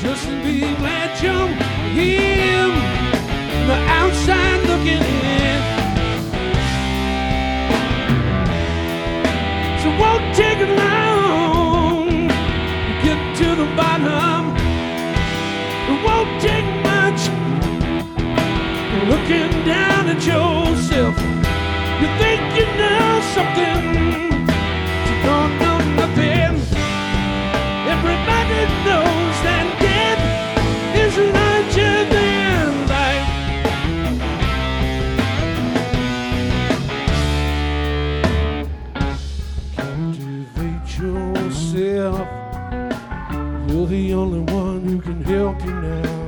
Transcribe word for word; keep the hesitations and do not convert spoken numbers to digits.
just to be glad you're him, the outside looking in. So it won't take it long to get to the bottom. It won't take much looking down at yourself. You think you know something, but you don't know nothing. Everybody knows that death is larger than life. Cultivate yourself. You're the only one who can help you now.